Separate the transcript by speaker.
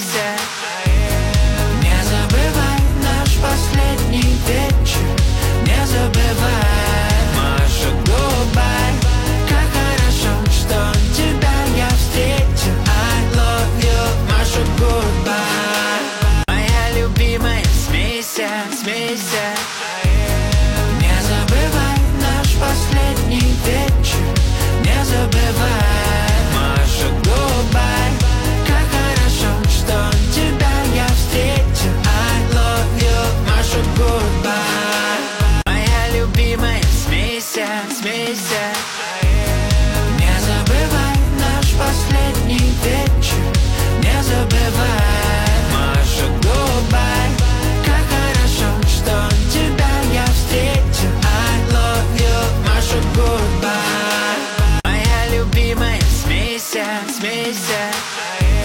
Speaker 1: смейся. Не забывай наш последний вечер. Не забывай, Маша, goodbye. Как хорошо, что тебя я встретил. I love you, Маша, goodbye. Моя любимая, смейся, смейся. Не забывай наш последний вечер. Не забывай, Маша, goodbye. Как хорошо, что тебя я встретил. I love you, Маша, goodbye. Моя любимая, смейся, смейся. Не забывай наш последний вечер. Не забывай, Маша, goodbye. Как хорошо, что тебя я встретил. I love you, Маша, goodbye. Моя любимая, смейся, смейся.